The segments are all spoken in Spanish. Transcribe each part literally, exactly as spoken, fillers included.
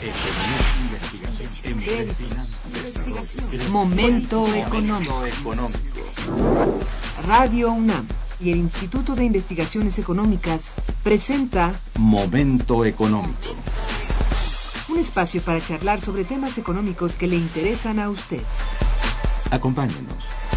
Momento económico. Radio UNAM y el Instituto de Investigaciones Económicas presenta Momento económico. Un espacio para charlar sobre temas económicos que le interesan a usted. Acompáñenos.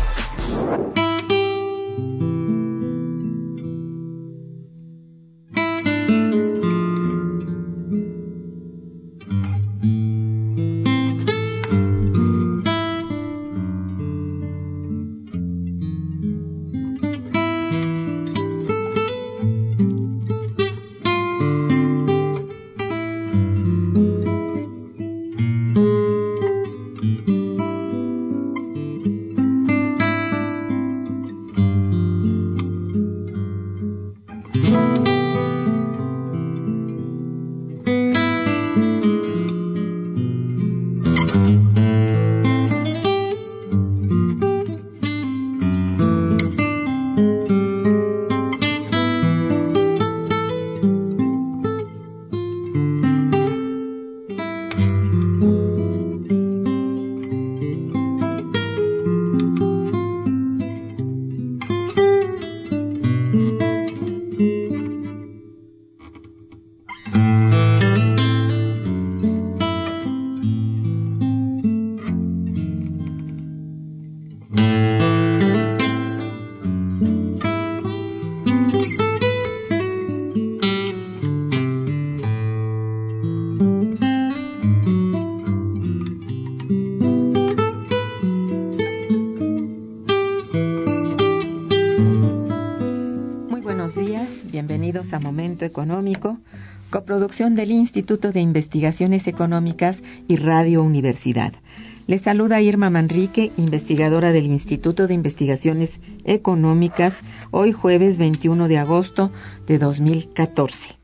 A Momento Económico, coproducción del Instituto de Investigaciones Económicas y Radio Universidad. Les saluda Irma Manrique, investigadora del Instituto de Investigaciones Económicas, hoy jueves veintiuno de agosto de dos mil catorce.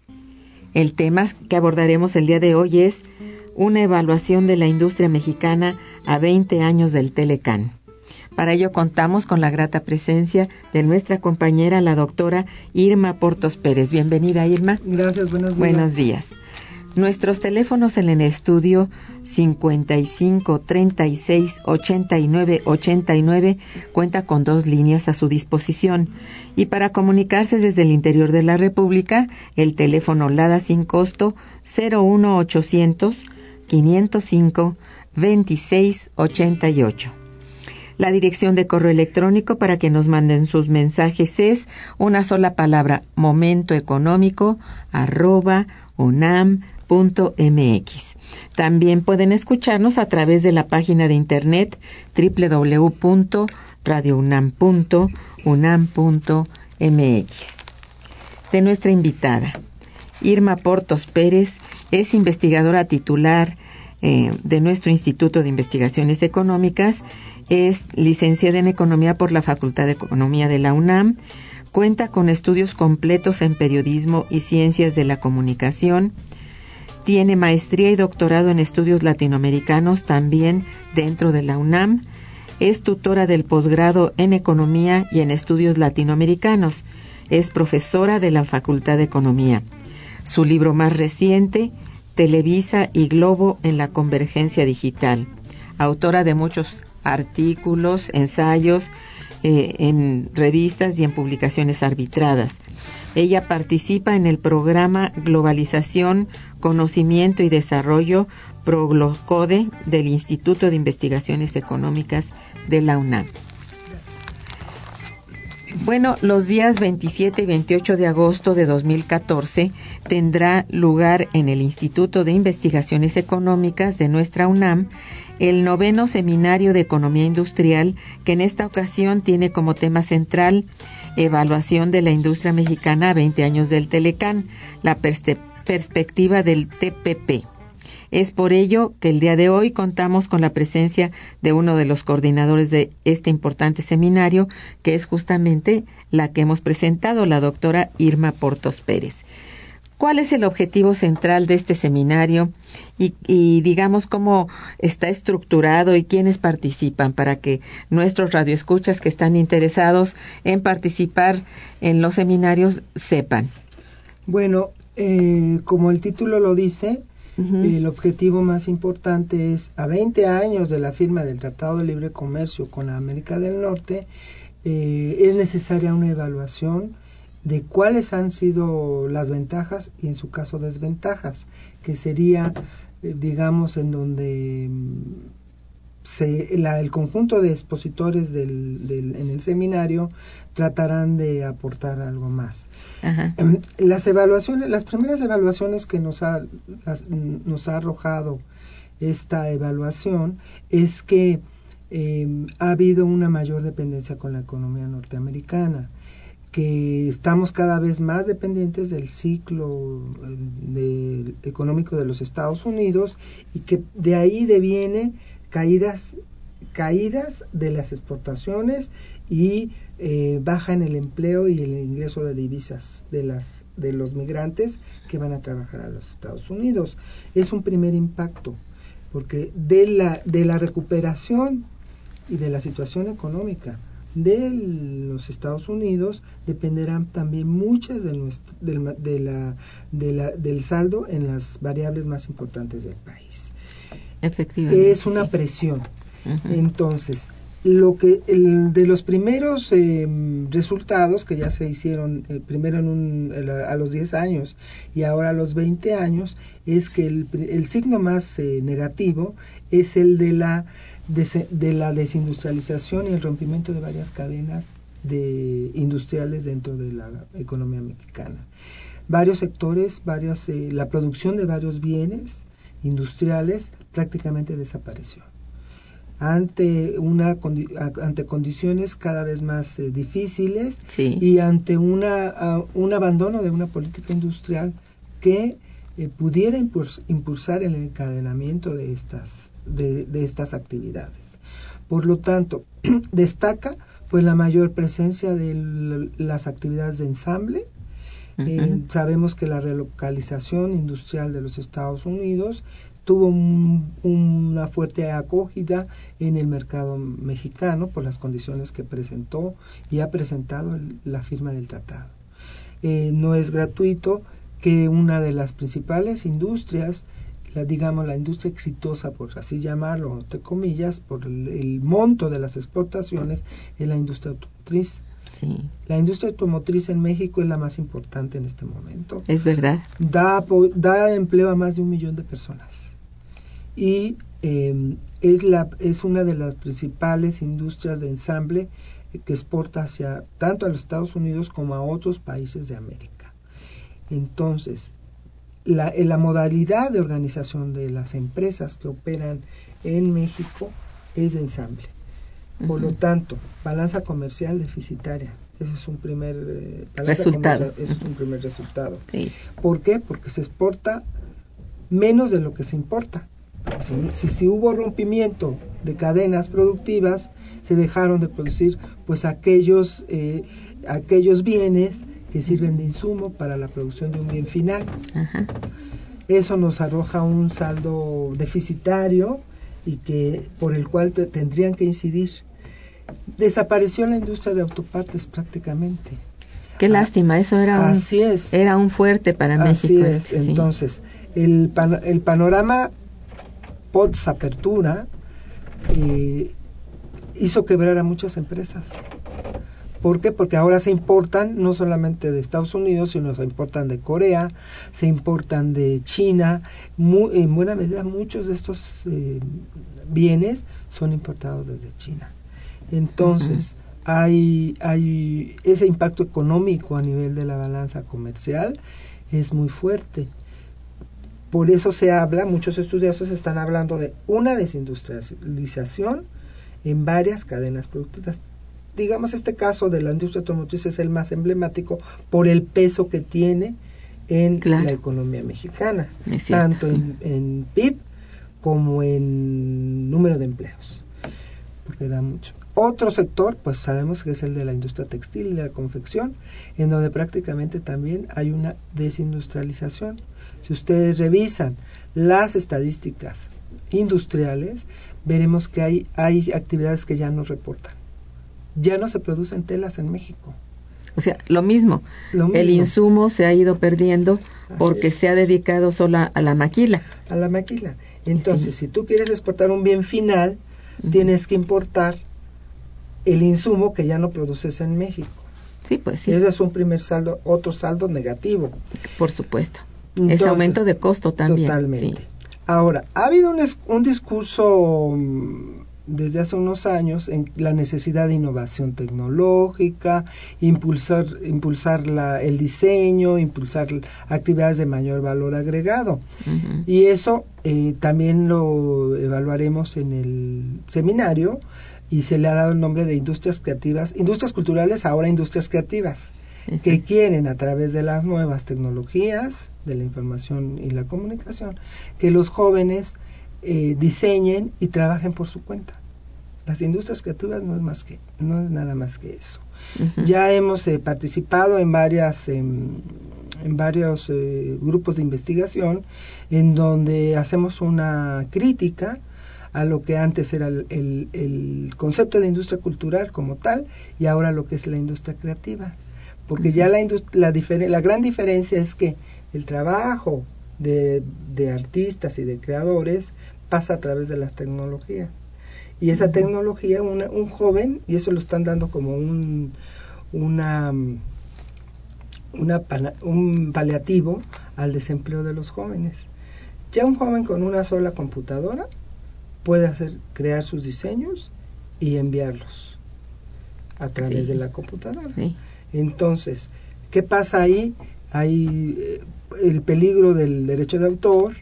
El tema que abordaremos el día de hoy es una evaluación de la industria mexicana a veinte años del Telecán. Para ello contamos con la grata presencia de nuestra compañera, la doctora Irma Portos Pérez. Bienvenida, Irma. Gracias, buenos días. Buenos días. Nuestros teléfonos en el estudio cincuenta y cinco, treinta y seis, ochenta y nueve, ochenta y nueve cuenta con dos líneas a su disposición. Y para comunicarse desde el interior de la República, el teléfono LADA sin costo cero uno ochocientos, quinientos cinco, veintiséis ochenta y ocho. La dirección de correo electrónico para que nos manden sus mensajes es una sola palabra, momentoeconómico arroba unam punto mx. También pueden escucharnos a través de la página de internet doble u doble u doble u punto radio unam punto unam punto mx. De nuestra invitada, Irma Portos Pérez, es investigadora titular eh, de nuestro Instituto de Investigaciones Económicas. Es licenciada en Economía por la Facultad de Economía de la UNAM, cuenta con estudios completos en Periodismo y Ciencias de la Comunicación, tiene maestría y doctorado en estudios latinoamericanos también dentro de la UNAM, es tutora del posgrado en Economía y en Estudios Latinoamericanos, es profesora de la Facultad de Economía. Su libro más reciente, Televisa y Globo en la Convergencia Digital, autora de muchos artículos, ensayos eh, en revistas y en publicaciones arbitradas. Ella participa en el programa Globalización, Conocimiento y Desarrollo PROGLOCODE del Instituto de Investigaciones Económicas de la UNAM. Bueno, los días veintisiete y veintiocho de agosto de dos mil catorce tendrá lugar en el Instituto de Investigaciones Económicas de nuestra UNAM el noveno Seminario de Economía Industrial, que en esta ocasión tiene como tema central Evaluación de la Industria Mexicana a veinte años del Telecán, la pers- perspectiva del T P P. Es por ello que el día de hoy contamos con la presencia de uno de los coordinadores de este importante seminario, que es justamente la que hemos presentado, la doctora Irma Portos Pérez. ¿Cuál es el objetivo central de este seminario y, y digamos cómo está estructurado y quiénes participan para que nuestros radioescuchas que están interesados en participar en los seminarios sepan? Bueno, eh, como el título lo dice, Uh-huh. El objetivo más importante es, a veinte años de la firma del Tratado de Libre Comercio con América del Norte, eh, es necesaria una evaluación de cuáles han sido las ventajas y en su caso desventajas, que sería, eh, digamos, en donde se, la, el conjunto de expositores del, del, en el seminario tratarán de aportar algo más. Ajá. Las evaluaciones, las primeras evaluaciones que nos ha, las, nos ha arrojado esta evaluación es que eh, ha habido una mayor dependencia con la economía norteamericana, que estamos cada vez más dependientes del ciclo de, económico de los Estados Unidos y que de ahí deviene caídas caídas de las exportaciones y eh, baja en el empleo y el ingreso de divisas de las de los migrantes que van a trabajar a los Estados Unidos. Es un primer impacto, porque de la de la recuperación y de la situación económica de los Estados Unidos dependerán también muchas de nuestro, del, de la, de la, del saldo en las variables más importantes del país. Efectivamente. Es una sí. presión. Uh-huh. Entonces, lo que el, de los primeros eh, resultados que ya se hicieron, eh, primero en un, a, a los diez años y ahora a los veinte años, es que el, el signo más eh, negativo es el de la De, de la desindustrialización y el rompimiento de varias cadenas de industriales dentro de la economía mexicana. Varios sectores, varias, eh, la producción de varios bienes industriales prácticamente desapareció. Ante una ante condiciones cada vez más eh, difíciles sí. y ante una uh, un abandono de una política industrial que eh, pudiera impuls, impulsar el encadenamiento de estas De, de estas actividades. Por lo tanto, destaca pues la mayor presencia de l- las actividades de ensamble. Uh-huh. Eh, sabemos que la relocalización industrial de los Estados Unidos tuvo un, una fuerte acogida en el mercado mexicano por las condiciones que presentó y ha presentado el, la firma del tratado. Eh, no es gratuito que una de las principales industrias, la, digamos la industria exitosa, por así llamarlo, entre comillas, por el, el monto de las exportaciones, es la industria automotriz. Sí. La industria automotriz en México es la más importante en este momento. Es verdad. Da, da empleo a más de un millón de personas. Y eh, es, la, es una de las principales industrias de ensamble que exporta hacia tanto a los Estados Unidos como a otros países de América. Entonces, La, la modalidad de organización de las empresas que operan en México es de ensamble. Por uh-huh. lo tanto, balanza comercial deficitaria. Ese es un primer eh, resultado. Ese es un primer resultado. Sí. ¿Por qué? Porque se exporta menos de lo que se importa. Si, si, si hubo rompimiento de cadenas productivas, se dejaron de producir pues aquellos eh, aquellos bienes que sirven de insumo para la producción de un bien final. Ajá. Eso nos arroja un saldo deficitario y que por el cual te, tendrían que incidir. Desapareció la industria de autopartes prácticamente. Qué ah, lástima, eso era un, así es. era un fuerte para así México. Así es, este, entonces, sí. el, pan, el panorama post-apertura eh, hizo quebrar a muchas empresas. ¿Por qué? Porque ahora se importan no solamente de Estados Unidos, sino se importan de Corea, se importan de China. Muy, en buena medida muchos de estos eh, bienes son importados desde China. Entonces, uh-huh. hay, hay ese impacto económico a nivel de la balanza comercial es muy fuerte. Por eso se habla, muchos estudiosos están hablando de una desindustrialización en varias cadenas productivas. Digamos, este caso de la industria automotriz es el más emblemático por el peso que tiene en claro. la economía mexicana, es cierto, tanto sí. en, en P I B como en número de empleos, porque da mucho. Otro sector, pues sabemos que es el de la industria textil y de la confección, en donde prácticamente también hay una desindustrialización. Si ustedes revisan las estadísticas industriales, veremos que hay, hay actividades que ya no reportan. Ya no se producen telas en México. O sea, lo mismo, Lo mismo. el insumo se ha ido perdiendo porque es. se ha dedicado solo a, a la maquila. A la maquila. Entonces, sí. si tú quieres exportar un bien final, uh-huh. tienes que importar el insumo que ya no produces en México. Sí, pues sí. Ese es un primer saldo, otro saldo negativo. Por supuesto. Entonces, es aumento de costo también. Totalmente. Sí. Ahora, ha habido un, un discurso desde hace unos años en la necesidad de innovación tecnológica, impulsar, impulsar la, el diseño, impulsar actividades de mayor valor agregado. Uh-huh. Y eso eh, también lo evaluaremos en el seminario y se le ha dado el nombre de industrias creativas, industrias culturales, ahora industrias creativas, sí. que quieren a través de las nuevas tecnologías, de la información y la comunicación, que los jóvenes eh, diseñen y trabajen por su cuenta. Las industrias creativas no es más que, no es nada más que eso. Uh-huh. Ya hemos eh, participado en varias, eh, en varios eh, grupos de investigación en donde hacemos una crítica a lo que antes era el, el, el concepto de industria cultural como tal y ahora lo que es la industria creativa. Porque uh-huh. ya la, indust- la, difer- la gran diferencia es que el trabajo de, de artistas y de creadores pasa a través de las tecnologías. Y esa uh-huh. tecnología, una, un joven, y eso lo están dando como un, una, una pana, un paliativo al desempleo de los jóvenes. Ya un joven con una sola computadora puede hacer, crear sus diseños y enviarlos a través sí. de la computadora. Sí. Entonces, ¿qué pasa ahí? Hay eh, el peligro del derecho de autor,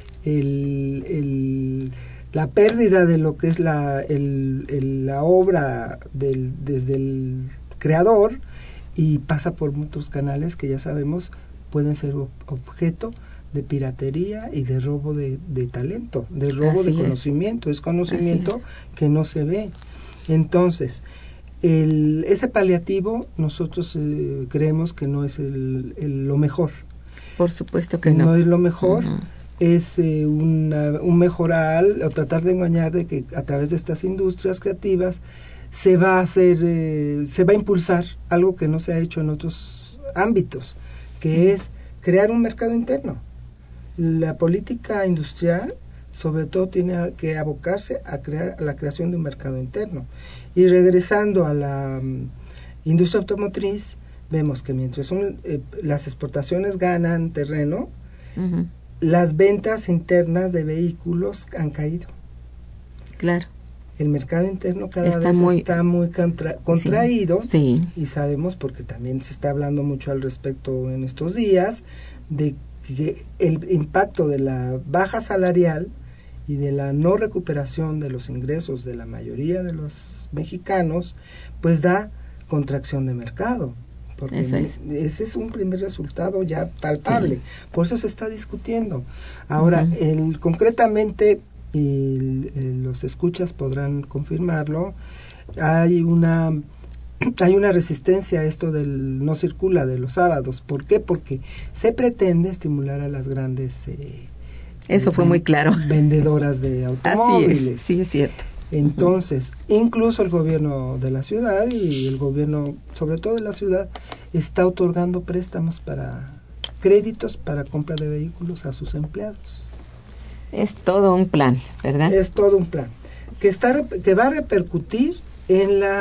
el, el, la pérdida de lo que es la, el, el, la obra del, desde el creador y pasa por muchos canales que ya sabemos pueden ser objeto de piratería y de robo de, de talento, de robo Así de conocimiento, es, es conocimiento es. que no se ve. Entonces, el, ese paliativo nosotros eh, creemos que no es el, el, lo mejor. Por supuesto que no. No es lo mejor, uh-huh. es eh, una, un mejorar o tratar de engañar de que a través de estas industrias creativas se va a hacer, eh, se va a impulsar algo que no se ha hecho en otros ámbitos, que uh-huh. es crear un mercado interno. La política industrial sobre todo tiene que abocarse a crear a la creación de un mercado interno. Y regresando a la um, industria automotriz, vemos que mientras son, eh, las exportaciones ganan terreno, uh-huh. las ventas internas de vehículos han caído. Claro. El mercado interno cada está vez muy, está muy contra, contraído sí, sí. y sabemos, porque también se está hablando mucho al respecto en estos días, de que el impacto de la baja salarial y de la no recuperación de los ingresos de la mayoría de los mexicanos, pues da contracción de mercado. Porque eso es. ese es un primer resultado ya palpable. Sí. Por eso se está discutiendo. Ahora, uh-huh. el, concretamente, y el, los escuchas podrán confirmarlo, hay una... hay una resistencia a esto del no circula de los sábados. ¿Por qué? Porque se pretende estimular a las grandes eh, eso eh, fue muy claro vendedoras de automóviles. Así es, sí es cierto. Entonces, uh-huh. incluso el gobierno de la ciudad y el gobierno, sobre todo de la ciudad, está otorgando préstamos para créditos para compra de vehículos a sus empleados. Es todo un plan, ¿verdad? Es todo un plan que está que va a repercutir en la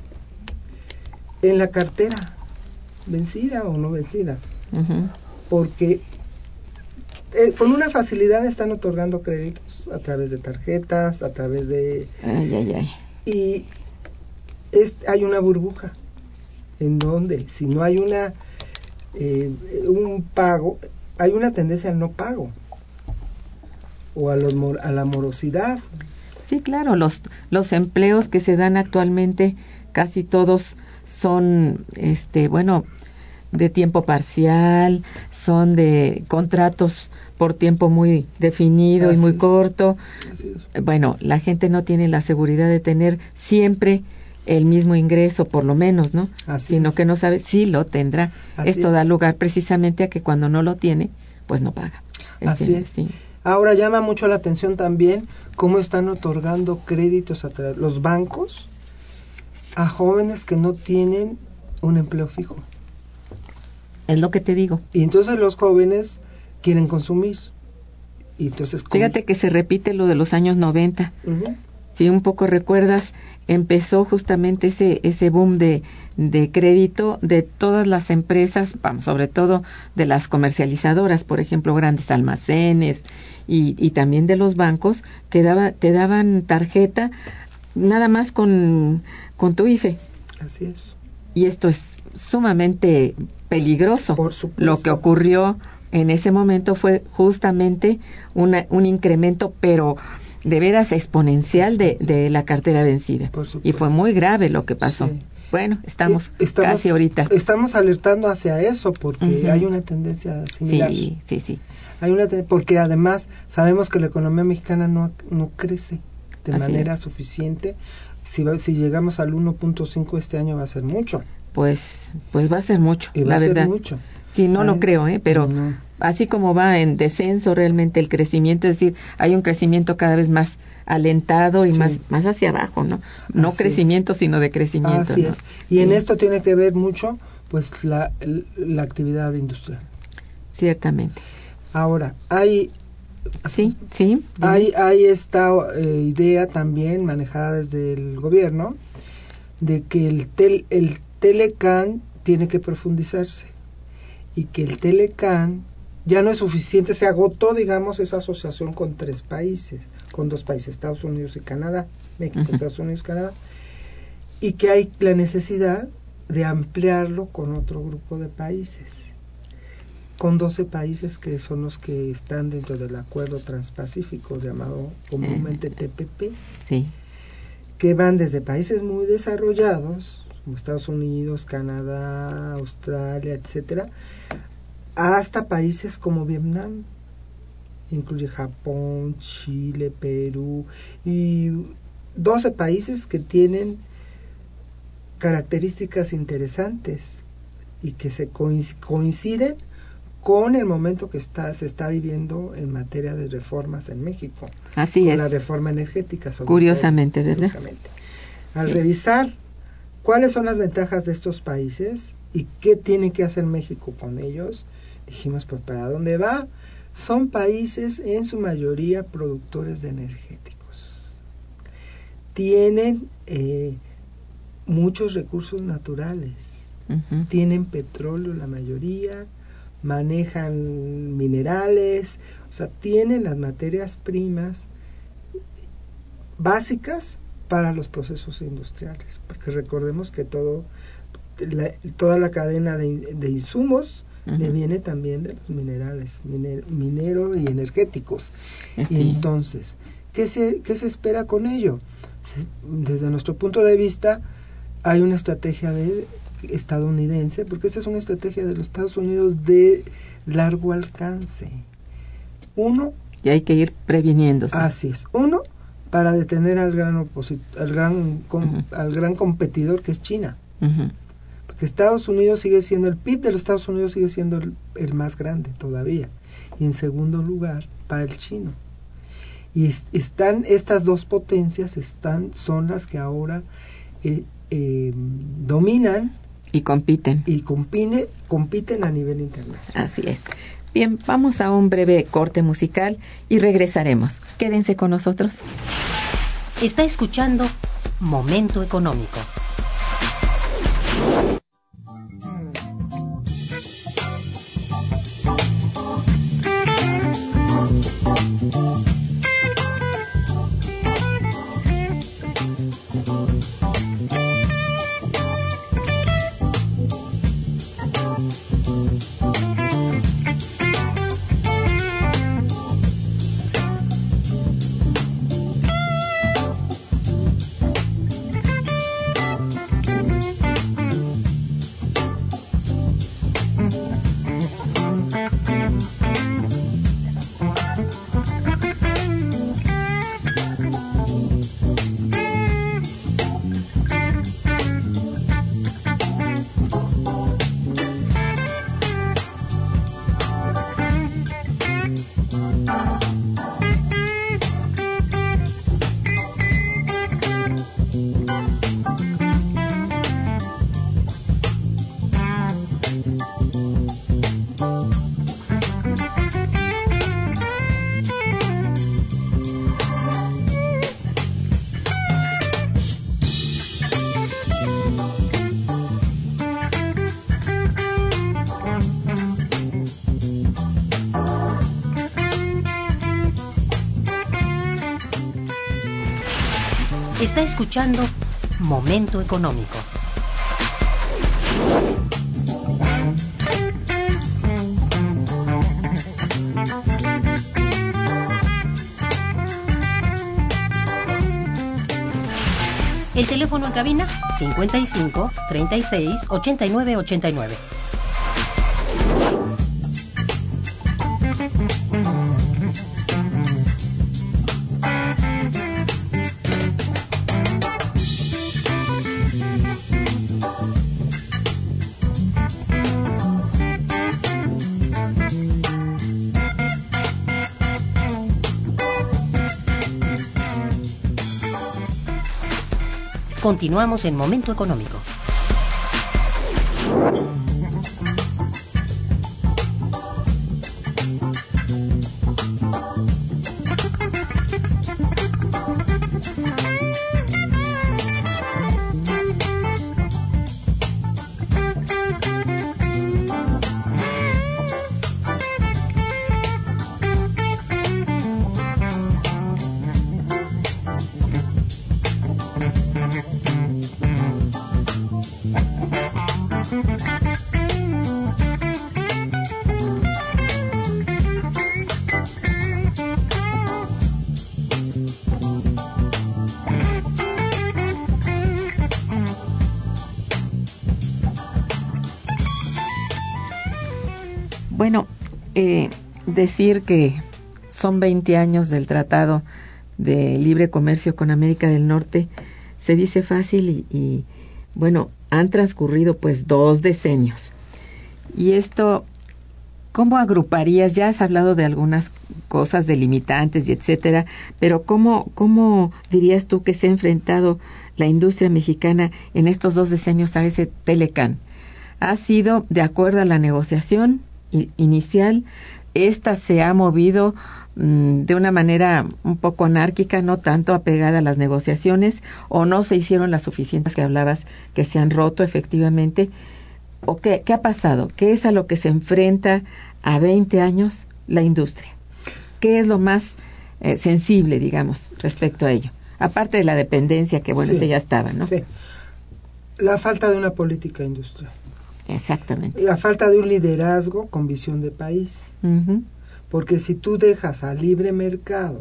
en la cartera, vencida o no vencida, uh-huh. porque eh, con una facilidad están otorgando créditos a través de tarjetas, a través de... Ay, ay, ay. Y es, hay una burbuja, en donde si no hay una eh, un pago, hay una tendencia al no pago, o a, los, a la morosidad. Sí, claro, los, los empleos que se dan actualmente, casi todos son, este, bueno, de tiempo parcial, son de contratos por tiempo muy definido Así y muy es. corto. Bueno, la gente no tiene la seguridad de tener siempre el mismo ingreso, por lo menos, ¿no? Así Sino es. que no sabe si lo tendrá. Así Esto es. da lugar precisamente a que cuando no lo tiene, pues no paga. Así este, es. Sí. Ahora llama mucho la atención también cómo están otorgando créditos a tra- los bancos a jóvenes que no tienen un empleo fijo. Es lo que te digo. Y entonces los jóvenes quieren consumir. Y entonces fíjate que se repite lo de los años noventa. Uh-huh. Si un poco recuerdas, empezó justamente ese ese boom de, de crédito de todas las empresas, vamos, sobre todo de las comercializadoras, por ejemplo, grandes almacenes y, y también de los bancos, que daba, te daban tarjeta nada más con, con tu I F E. Así es. Y esto es sumamente peligroso. Por supuesto. Lo que ocurrió en ese momento fue justamente una, un incremento, pero de veras exponencial de, de la cartera vencida. Y fue muy grave lo que pasó. Sí. Bueno, estamos, estamos casi ahorita. Estamos alertando hacia eso porque uh-huh. hay una tendencia similar. Sí, sí, sí. Hay una te- porque además sabemos que la economía mexicana no, no crece de Así manera es. suficiente. Si, va, si llegamos al uno punto cinco este año va a ser mucho. Pues pues va a ser mucho, y va la a ser verdad. mucho. Sí, no Ay, lo creo, ¿eh? Pero no. así como va en descenso realmente el crecimiento, es decir, hay un crecimiento cada vez más alentado y sí. más más hacia abajo, ¿no? No Así crecimiento, es. sino de crecimiento. Así ¿no? es. Y sí. en sí. esto tiene que ver mucho pues la, la actividad industrial. Ciertamente. Ahora, hay Sí, sí. Hay, hay esta eh, idea también manejada desde el gobierno de que el, tel, el Telecán tiene que profundizarse y que el Telecán ya no es suficiente, se agotó, digamos, esa asociación con tres países, con dos países, Estados Unidos y Canadá, México, uh-huh. Estados Unidos y Canadá, y que hay la necesidad de ampliarlo con otro grupo de países, con doce países que son los que están dentro del acuerdo transpacífico llamado comúnmente T P P, sí. que van desde países muy desarrollados como Estados Unidos, Canadá, Australia, etcétera, hasta países como Vietnam, incluye Japón, Chile, Perú y doce países que tienen características interesantes y que se coinciden con el momento que está se está viviendo en materia de reformas en México. Así con es. La reforma energética. Sobre Curiosamente, todo, ¿verdad? Curiosamente. Al sí. revisar cuáles son las ventajas de estos países y qué tiene que hacer México con ellos, dijimos, pues, ¿para dónde va? Son países en su mayoría productores de energéticos. Tienen eh, muchos recursos naturales. Uh-huh. Tienen petróleo la mayoría, manejan minerales, o sea, tienen las materias primas básicas para los procesos industriales, porque recordemos que todo la, toda la cadena de, de insumos uh-huh. deviene también de los minerales, miner, minero y energéticos. Uh-huh. Y entonces, ¿qué se, qué se espera con ello? Se, desde nuestro punto de vista, hay una estrategia de estadounidense, porque esta es una estrategia de los Estados Unidos de largo alcance. Uno, y hay que ir previniéndose. Así es. Uno, para detener al gran oposit- al gran com- uh-huh. al gran competidor que es China. Uh-huh. Porque Estados Unidos sigue siendo el P I B de los Estados Unidos sigue siendo el, el más grande todavía. Y en segundo lugar, para el chino. Y es, están estas dos potencias están son las que ahora eh, eh, dominan y compiten. Y compine, compiten a nivel internacional. Así es. Bien, vamos a un breve corte musical y regresaremos. Quédense con nosotros. Está escuchando Momento Económico. Está escuchando Momento Económico. El teléfono en cabina cincuenta y cinco, treinta y seis, ochenta y nueve, ochenta y nueve. Continuamos en Momento Económico. Bueno, eh, decir que son veinte años del Tratado de Libre Comercio con América del Norte se dice fácil y, y bueno, han transcurrido pues dos decenios. Y esto, ¿cómo agruparías? Ya has hablado de algunas cosas delimitantes y etcétera, pero ¿cómo, cómo dirías tú que se ha enfrentado la industria mexicana en estos dos decenios a ese Telecán? ¿Ha sido de acuerdo a la negociación inicial? Esta se ha movido mmm, de una manera un poco anárquica, no tanto apegada a las negociaciones, o no se hicieron las suficientes que hablabas que se han roto efectivamente, o qué, qué ha pasado, qué es a lo que se enfrenta a veinte años la industria, qué es lo más eh, sensible, digamos, respecto a ello, aparte de la dependencia que bueno, sí, esa ya estaba, ¿no? Sí, la falta de una política industrial. Exactamente. La falta de un liderazgo con visión de país. Uh-huh. Porque si tú dejas al libre mercado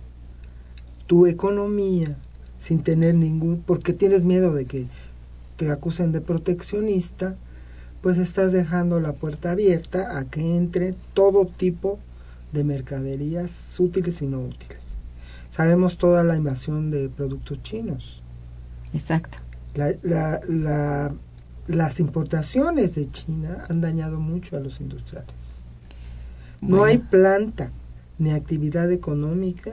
tu economía sin tener ningún, porque tienes miedo de que te acusen de proteccionista, pues estás dejando la puerta abierta a que entre todo tipo de mercaderías útiles y no útiles. Sabemos toda la invasión de productos chinos. Exacto. La, la, la Las importaciones de China han dañado mucho a los industriales. Bueno. No hay planta ni actividad económica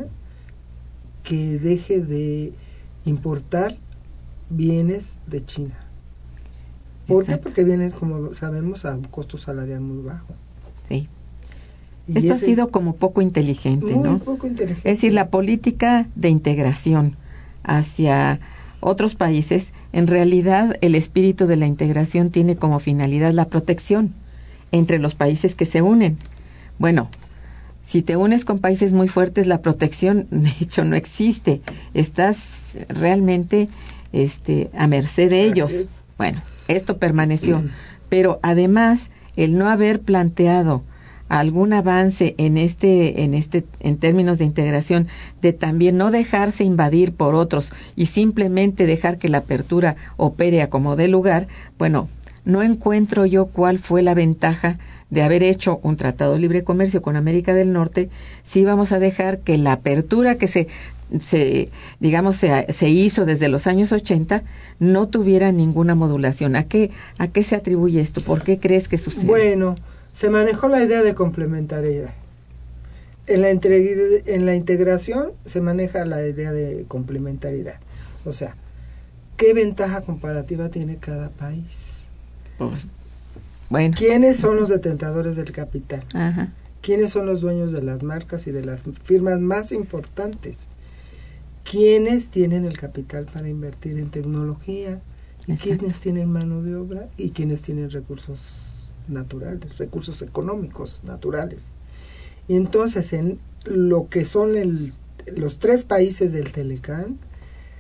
que deje de importar bienes de China. ¿Por Exacto. qué? Porque vienen, como sabemos, a un costo salarial muy bajo. Sí. Y Esto ese, ha sido como poco inteligente, muy ¿no? poco inteligente. Es decir, la política de integración hacia otros países, en realidad el espíritu de la integración tiene como finalidad la protección entre los países que se unen. Bueno, si te unes con países muy fuertes, la protección de hecho no existe. Estás realmente este, a merced de ellos. Bueno, esto permaneció. Pero además, el no haber planteado algún avance en este, en este, en términos de integración, de también no dejarse invadir por otros y simplemente dejar que la apertura opere a como dé lugar, bueno, no encuentro yo cuál fue la ventaja de haber hecho un tratado de libre comercio con América del Norte si vamos a dejar que la apertura que se, se digamos, se, se hizo desde los años ochenta no tuviera ninguna modulación. ¿A qué, a qué se atribuye esto? ¿Por qué crees que sucede? Bueno, se manejó la idea de complementariedad. En la, integr- en la integración se maneja la idea de complementariedad. O sea, ¿qué ventaja comparativa tiene cada país? Pues, bueno. ¿Quiénes son los detentadores del capital? Ajá. ¿Quiénes son los dueños de las marcas y de las firmas más importantes? ¿Quiénes tienen el capital para invertir en tecnología? ¿Y Exacto. quiénes tienen mano de obra? ¿Y quiénes tienen recursos naturales, recursos económicos naturales? Y entonces en lo que son el, los tres países del Telecán,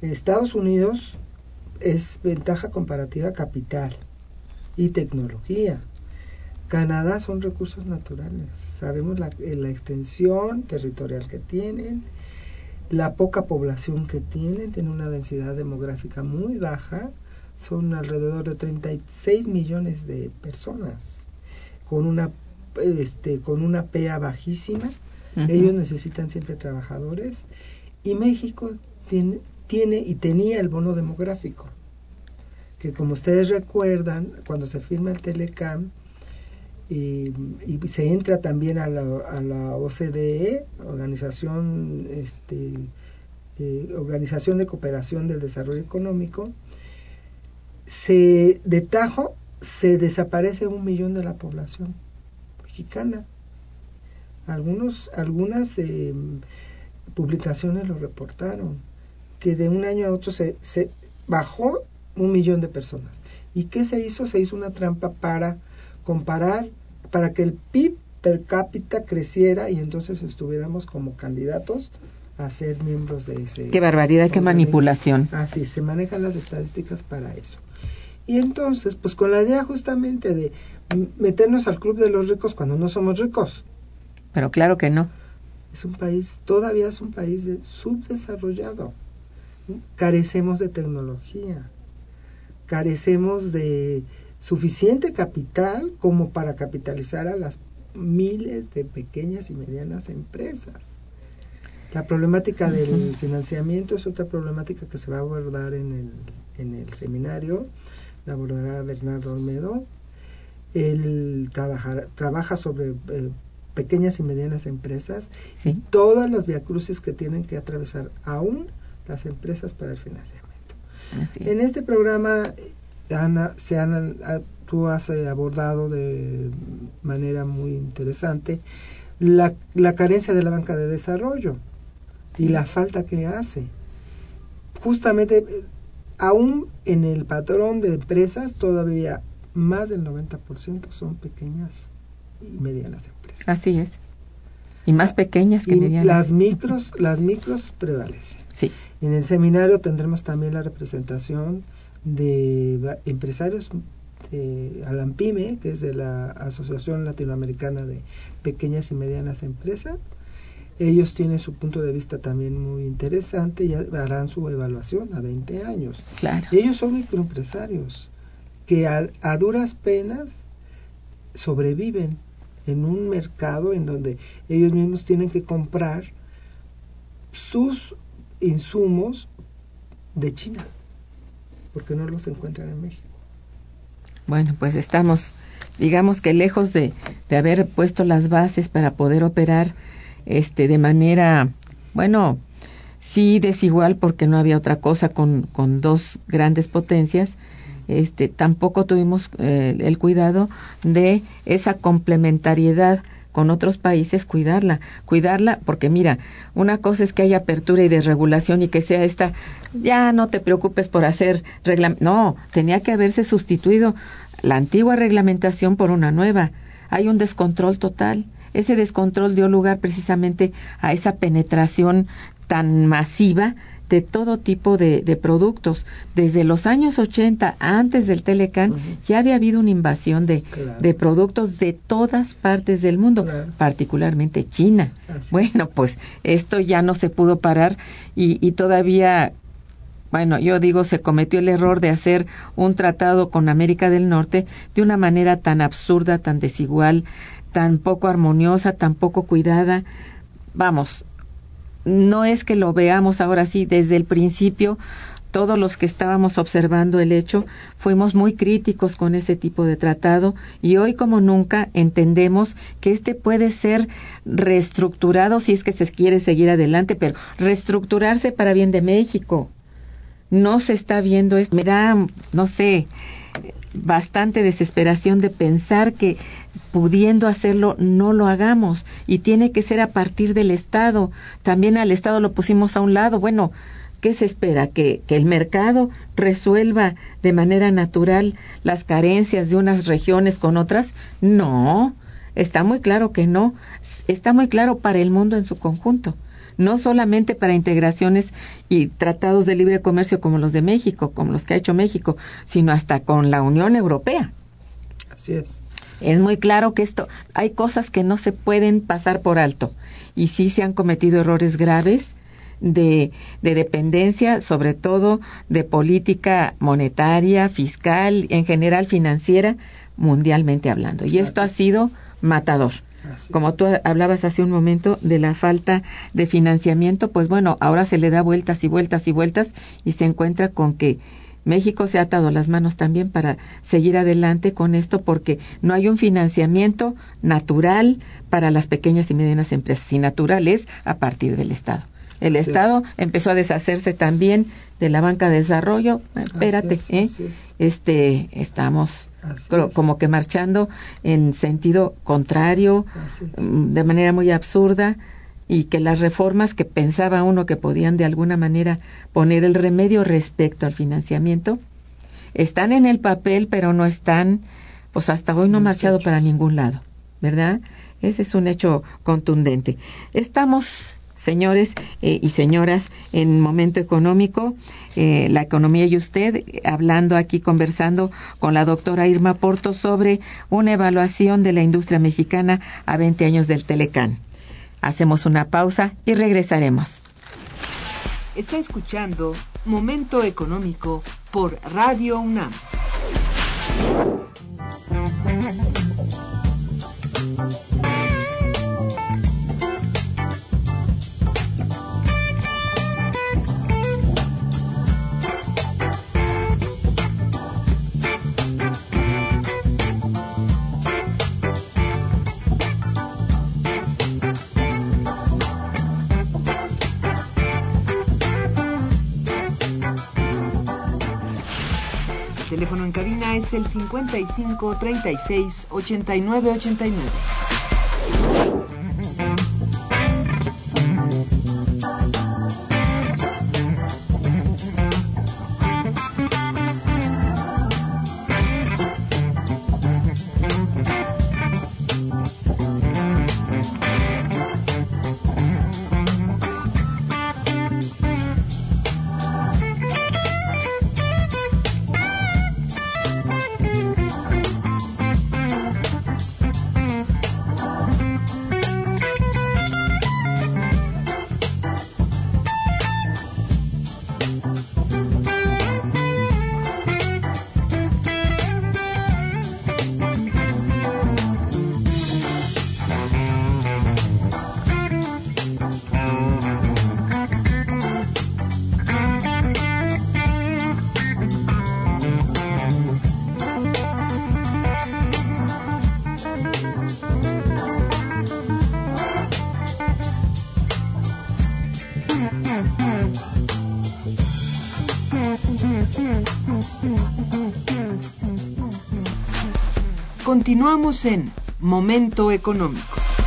Estados Unidos es ventaja comparativa capital y tecnología. Canadá son recursos naturales. Sabemos la, la extensión territorial que tienen, la poca población que tienen, tienen una densidad demográfica muy baja, son alrededor de treinta y seis millones de personas, con una, este, con una P A bajísima. Uh-huh. Ellos necesitan siempre trabajadores, y México tiene, tiene y tenía el bono demográfico, que como ustedes recuerdan, cuando se firma el Telecam, y, y se entra también a la, a la O C D E, Organización, este, eh, Organización de Cooperación del Desarrollo Económico, se de tajo se desaparece un millón de la población mexicana. Algunos, algunas eh, publicaciones lo reportaron, que de un año a otro se, se bajó un millón de personas. ¿Y qué se hizo? Se hizo una trampa para comparar, para que el P I B per cápita creciera y entonces estuviéramos como candidatos a ser miembros de ese... ¡Qué barbaridad, qué manipulación! Así, se manejan las estadísticas para eso. Y entonces, pues con la idea justamente de meternos al club de los ricos cuando no somos ricos. Pero claro que no. Es un país, todavía es un país de, subdesarrollado. Carecemos de tecnología, carecemos de suficiente capital como para capitalizar a las miles de pequeñas y medianas empresas. La problemática uh-huh. del financiamiento es otra problemática que se va a abordar en el, en el seminario, la abordará Bernardo Olmedo. Él trabajar, trabaja sobre eh, pequeñas y medianas empresas, ¿sí? Y todas las viacrucis que tienen que atravesar aún las empresas para el financiamiento. Así en este programa, Ana, se han, tú has abordado de manera muy interesante la, la carencia de la banca de desarrollo, sí, y la falta que hace. Justamente, aún en el patrón de empresas, todavía más del noventa por ciento son pequeñas y medianas empresas. Así es. Y más pequeñas que y medianas. Las micros, las micros prevalecen. Sí. En el seminario tendremos también la representación de empresarios de Alampime, que es de la Asociación Latinoamericana de Pequeñas y Medianas Empresas. Ellos tienen su punto de vista también muy interesante y harán su evaluación a veinte años. Claro. Ellos son microempresarios que a, a duras penas sobreviven en un mercado en donde ellos mismos tienen que comprar sus insumos de China, porque no los encuentran en México. Bueno, pues estamos, digamos que lejos de, de haber puesto las bases para poder operar este de manera, bueno, sí desigual, porque no había otra cosa con, con dos grandes potencias. Este, tampoco tuvimos eh, el cuidado de esa complementariedad con otros países, cuidarla, cuidarla, porque mira, una cosa es que haya apertura y desregulación y que sea esta, ya no te preocupes por hacer regla, no, tenía que haberse sustituido la antigua reglamentación por una nueva. Hay un descontrol total. Ese descontrol dio lugar precisamente a esa penetración tan masiva de todo tipo de, de productos. Desde los años ochenta, antes del Telecam, uh-huh. ya había habido una invasión de, claro. de productos de todas partes del mundo, claro. particularmente China. Así. Bueno, pues esto ya no se pudo parar y, y todavía, bueno, yo digo, se cometió el error de hacer un tratado con América del Norte de una manera tan absurda, tan desigual, tan poco armoniosa, tan poco cuidada. Vamos, no es que lo veamos ahora sí, desde el principio, todos los que estábamos observando el hecho, fuimos muy críticos con ese tipo de tratado y hoy como nunca entendemos que este puede ser reestructurado si es que se quiere seguir adelante, pero reestructurarse para bien de México. No se está viendo esto, me da, no sé, bastante desesperación de pensar que pudiendo hacerlo no lo hagamos, y tiene que ser a partir del Estado. También al Estado lo pusimos a un lado. Bueno, ¿qué se espera? ¿Que, que el mercado resuelva de manera natural las carencias de unas regiones con otras? No, está muy claro que no, está muy claro para el mundo en su conjunto. no solamente para integraciones y tratados de libre comercio como los de México, como los que ha hecho México, sino hasta con la Unión Europea. Así es. Es muy claro que esto, hay cosas que no se pueden pasar por alto, y sí se han cometido errores graves de, de dependencia, sobre todo de política monetaria, fiscal, en general financiera, mundialmente hablando. Y esto ha sido matador. Como tú hablabas hace un momento de la falta de financiamiento, pues bueno, ahora se le da vueltas y vueltas y vueltas y se encuentra con que México se ha atado las manos también para seguir adelante con esto, porque no hay un financiamiento natural para las pequeñas y medianas empresas, y natural es a partir del Estado. El así Estado es. Empezó a deshacerse también de la banca de desarrollo. Espérate, es, ¿eh? Este, estamos creo, como que marchando en sentido contrario, de manera muy absurda, y que las reformas que pensaba uno que podían de alguna manera poner el remedio respecto al financiamiento están en el papel, pero no están, pues hasta hoy no han marchado para ningún lado, ¿verdad? Ese es un hecho contundente. Estamos, señores eh, y señoras, en Momento Económico, eh, la economía y usted, hablando aquí, conversando con la doctora Irma Porto sobre una evaluación de la industria mexicana a veinte años del Telecán. Hacemos una pausa y regresaremos. Está escuchando Momento Económico por Radio UNAM. El teléfono en cabina es el cincuenta y cinco, treinta y seis, ochenta y nueve, ochenta y nueve. Continuamos en Momento Económico.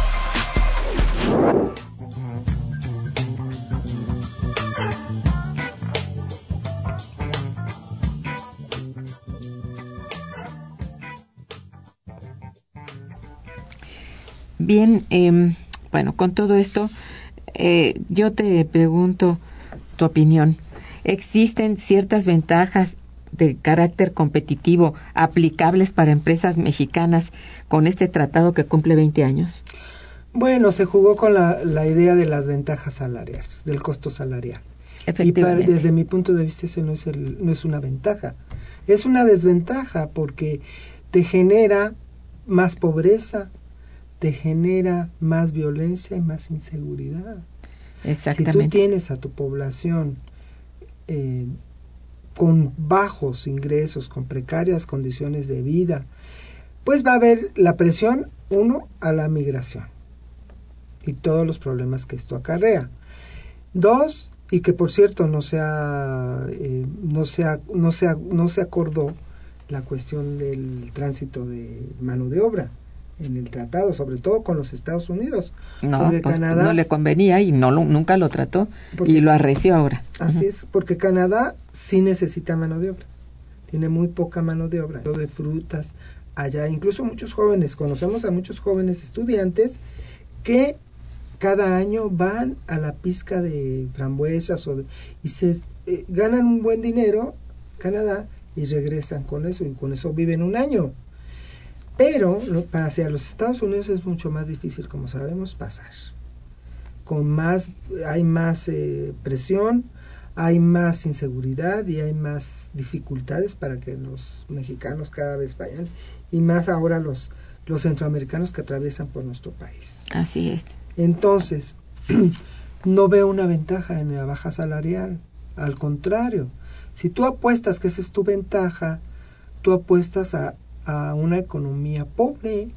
Bien, eh, bueno, con todo esto, eh, yo te pregunto tu opinión. ¿Existen ciertas ventajas de carácter competitivo aplicables para empresas mexicanas con este tratado que cumple veinte años? Bueno, se jugó con la, la idea de las ventajas salariales, del costo salarial. Y para, desde mi punto de vista, ese no es, el, no es una ventaja, es una desventaja, porque te genera más pobreza, te genera más violencia y más inseguridad. Exactamente. Si tú tienes a tu población eh, con bajos ingresos, con precarias condiciones de vida, pues va a haber la presión, uno, a la migración y todos los problemas que esto acarrea. Dos, y que por cierto no se ha, eh, no se ha, no se ha, no se acordó la cuestión del tránsito de mano de obra en el tratado, sobre todo con los Estados Unidos. No, pues Canadá, no le convenía y no lo, nunca lo trató, porque, y lo arreció ahora. Así uh-huh. es, porque Canadá sí necesita mano de obra, tiene muy poca mano de obra, de frutas, allá incluso muchos jóvenes, conocemos a muchos jóvenes estudiantes que cada año van a la pizca de frambuesas o de, y se eh, ganan un buen dinero Canadá y regresan con eso y con eso viven un año. Pero lo, para hacia los Estados Unidos es mucho más difícil, como sabemos, pasar. Con más, hay más eh, presión, hay más inseguridad y hay más dificultades para que los mexicanos cada vez vayan, y más ahora los, los centroamericanos que atraviesan por nuestro país. Así es. Entonces, no veo una ventaja en la baja salarial, al contrario. Si tú apuestas que esa es tu ventaja, tú apuestas a, a una economía pobre,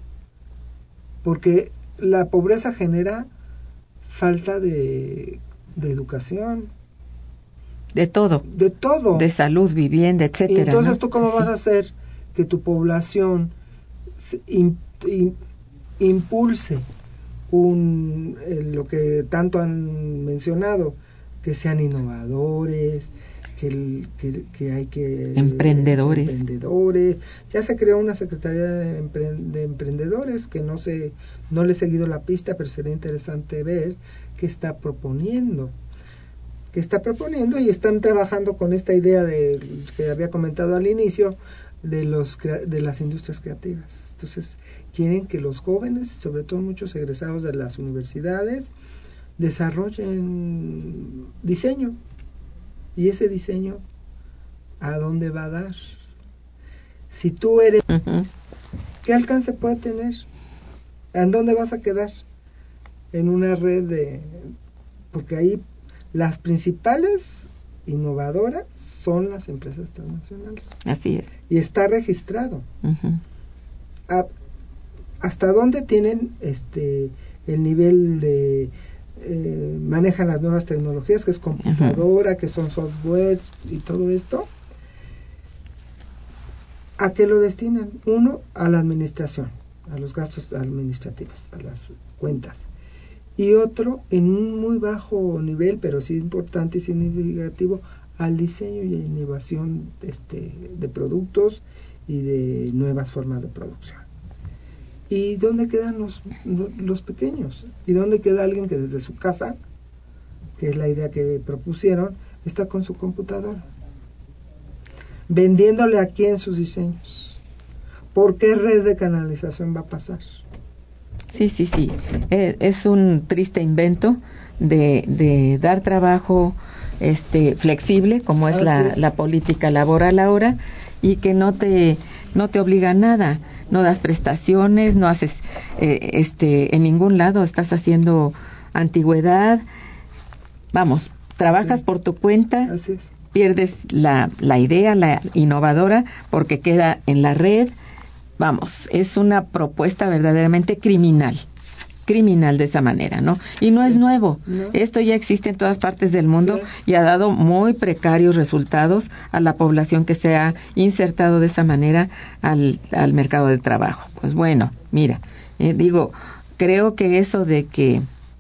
porque la pobreza genera falta de, de educación. De todo. De todo. De salud, vivienda, etcétera. Y entonces, ¿no? ¿tú cómo sí. vas a hacer que tu población in, in, impulse un, eh, lo que tanto han mencionado, que sean innovadores, que, el, que, que hay que... Emprendedores. Emprendedores. Ya se creó una secretaría de, empre, de emprendedores que no sé, no le he seguido la pista, pero sería interesante ver qué está proponiendo. que está proponiendo y están trabajando con esta idea de que había comentado al inicio de los de las industrias creativas. Entonces quieren que los jóvenes, sobre todo muchos egresados de las universidades, desarrollen diseño, y ese diseño ¿a dónde va a dar? Si tú eres, uh-huh. ¿qué alcance puede tener? ¿En dónde vas a quedar? En una red de, porque ahí las principales innovadoras son las empresas transnacionales. Así es. Y está registrado. Uh-huh. A, ¿Hasta dónde tienen este el nivel de eh, manejan las nuevas tecnologías, que es computadora, uh-huh. que son softwares y todo esto? ¿A qué lo destinan? Uno, a la administración, a los gastos administrativos, a las cuentas. Y otro, en un muy bajo nivel, pero sí importante y significativo, al diseño y innovación este, de productos y de nuevas formas de producción. ¿Y dónde quedan los, los pequeños? ¿Y dónde queda alguien que desde su casa, que es la idea que propusieron, está con su computadora, vendiéndole a quién sus diseños? ¿Por qué red de canalización va a pasar? Sí, sí, sí. Eh, es un triste invento de, de dar trabajo este flexible, como es la, es la política laboral ahora, y que no te no te obliga a nada. No das prestaciones, no haces eh, este en ningún lado estás haciendo antigüedad. Vamos, trabajas sí. por tu cuenta. Así es. Pierdes la, la idea, la innovadora, porque queda en la red. Vamos, es una propuesta verdaderamente criminal, criminal de esa manera, ¿no? Y no es nuevo, no. Esto ya existe en todas partes del mundo sí. y ha dado muy precarios resultados a la población que se ha insertado de esa manera al, al mercado de trabajo. Pues bueno, mira, eh, digo, creo que eso de que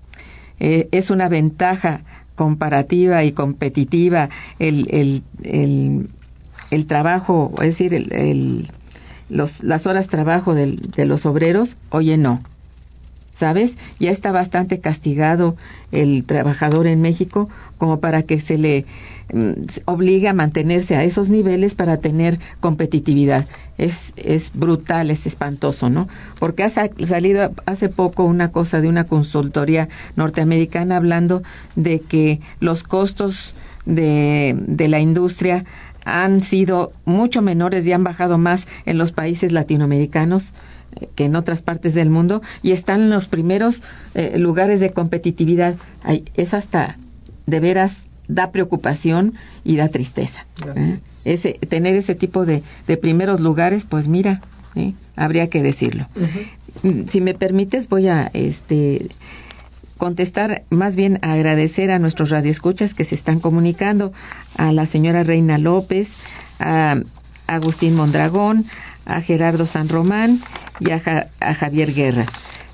eh, es una ventaja comparativa y competitiva el, el, el, el trabajo, es decir, el... el Los, las horas trabajo del, de los obreros, oye, no, ¿sabes? Ya está bastante castigado el trabajador en México como para que se le mm, obligue a mantenerse a esos niveles para tener competitividad. Es, es brutal, es espantoso, ¿no? Porque ha salido hace poco una cosa de una consultoría norteamericana hablando de que los costos de, de la industria han sido mucho menores y han bajado más en los países latinoamericanos que en otras partes del mundo, y están en los primeros eh, lugares de competitividad. Ay, es hasta, de veras, da preocupación y da tristeza. ¿eh? Ese, tener ese tipo de, de primeros lugares, pues mira, ¿eh? habría que decirlo. Uh-huh. Si me permites, voy a este contestar, más bien agradecer a nuestros radioescuchas que se están comunicando, a la señora Reina López, a Agustín Mondragón, a Gerardo San Román y a, ja, a Javier Guerra.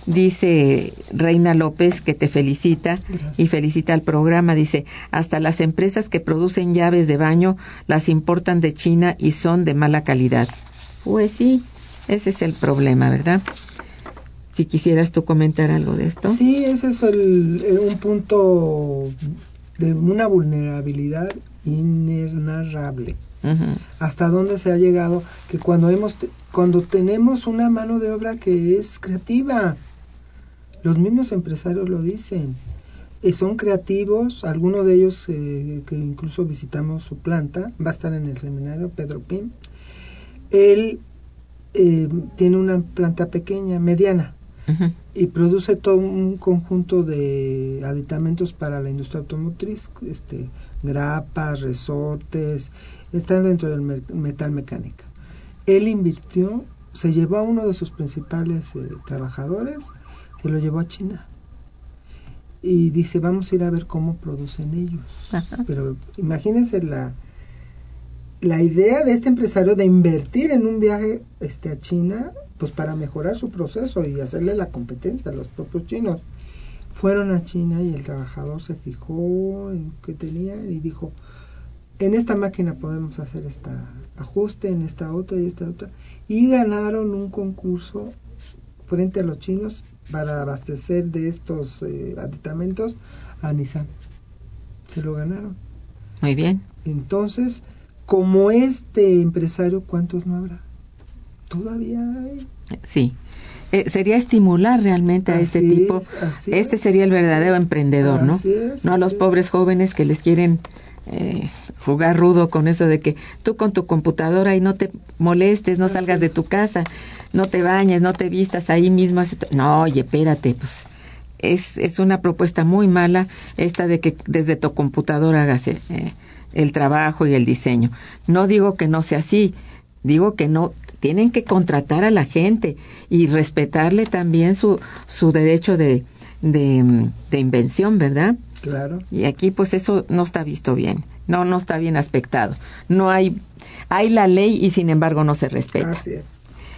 Dice Reina López que te felicita. Gracias. Y felicita al programa. Dice, hasta las empresas que producen llaves de baño las importan de China y son de mala calidad. Pues sí, ese es el problema, ¿verdad? si quisieras tú comentar algo de esto. Sí, ese es el, el, un punto de una vulnerabilidad inenarrable. Uh-huh. Hasta dónde se ha llegado que cuando hemos cuando tenemos una mano de obra que es creativa, los mismos empresarios lo dicen, eh, son creativos, algunos de ellos eh, que incluso visitamos su planta, va a estar en el seminario Pedro Pim. Él eh, tiene una planta pequeña, mediana, uh-huh, y produce todo un conjunto de aditamentos para la industria automotriz, este, grapas, resortes, están dentro del me- metal mecánica. Él invirtió, se llevó a uno de sus principales eh, trabajadores, se lo llevó a China y dice, vamos a ir a ver cómo producen ellos. Ajá. Pero imagínense la la idea de este empresario de invertir en un viaje este, a China, pues para mejorar su proceso y hacerle la competencia a los propios chinos. Fueron a China y el trabajador se fijó en qué tenía y dijo, en esta máquina podemos hacer este ajuste, en esta otra y esta otra, y ganaron un concurso frente a los chinos para abastecer de estos eh, aditamentos a Nissan. Se lo ganaron. Muy bien. Entonces, como este empresario, ¿cuántos no habrá? Todavía hay. Sí. Eh, sería estimular realmente así a este tipo. Es, este es. Sería el verdadero emprendedor, ¿no? Así es, no a los es. pobres jóvenes que les quieren eh, jugar rudo con eso de que tú con tu computadora y no te molestes, no así salgas de tu casa, no te bañes, no te vistas ahí mismo. No, oye, espérate, pues es, es una propuesta muy mala esta de que desde tu computadora hagas eh, el trabajo y el diseño. No digo que no sea así, digo que no, tienen que contratar a la gente y respetarle también su su derecho de, de, de invención, ¿verdad? Claro. Y aquí pues eso no está visto bien, no no está bien aspectado. No hay hay la ley y sin embargo no se respeta. Así es.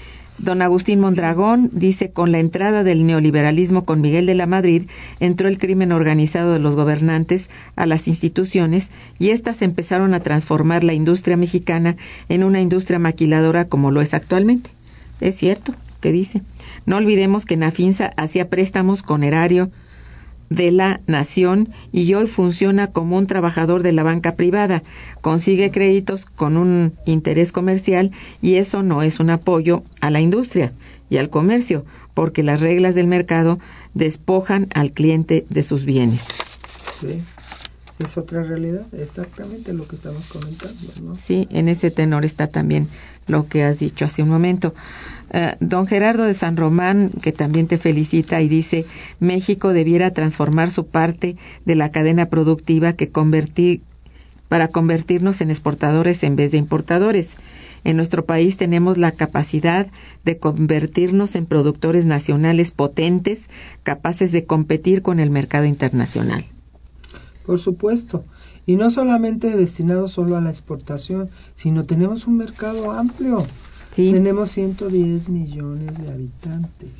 Don Agustín Mondragón dice, con la entrada del neoliberalismo con Miguel de la Madrid, entró el crimen organizado de los gobernantes a las instituciones y éstas empezaron a transformar la industria mexicana en una industria maquiladora como lo es actualmente. Es cierto, ¿qué dice? No olvidemos que Nafinsa hacía préstamos con erario de la nación y hoy funciona como un trabajador de la banca privada, consigue créditos con un interés comercial y eso no es un apoyo a la industria y al comercio, porque las reglas del mercado despojan al cliente de sus bienes. Sí, es otra realidad, exactamente lo que estamos comentando, ¿no? Sí, en ese tenor está también lo que has dicho hace un momento. Uh, don Gerardo de San Román, que también te felicita y dice, México debiera transformar su parte de la cadena productiva que convertir, para convertirnos en exportadores en vez de importadores. En nuestro país tenemos la capacidad de convertirnos en productores nacionales potentes, capaces de competir con el mercado internacional. Por supuesto, y no solamente destinado solo a la exportación, sino tenemos un mercado amplio. Sí. Tenemos ciento diez millones de habitantes.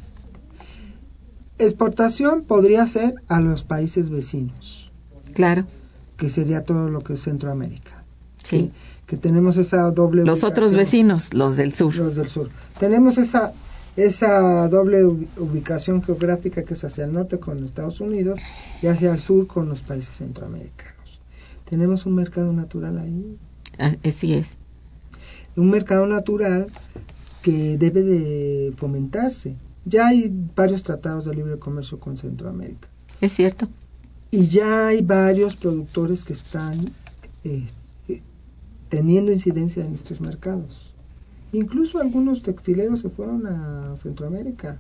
Exportación podría ser a los países vecinos. Claro. Que sería todo lo que es Centroamérica. Sí. Que, que tenemos esa doble Los ubicación. Otros vecinos, los del sur. Los del sur. Tenemos esa esa doble ubicación geográfica que es hacia el norte con Estados Unidos y hacia el sur con los países centroamericanos. Tenemos un mercado natural ahí. Así es. Un mercado natural que debe de fomentarse. Ya hay varios tratados de libre comercio con Centroamérica. Es cierto. Y ya hay varios productores que están eh, eh, teniendo incidencia en estos mercados. Incluso algunos textileros se fueron a Centroamérica.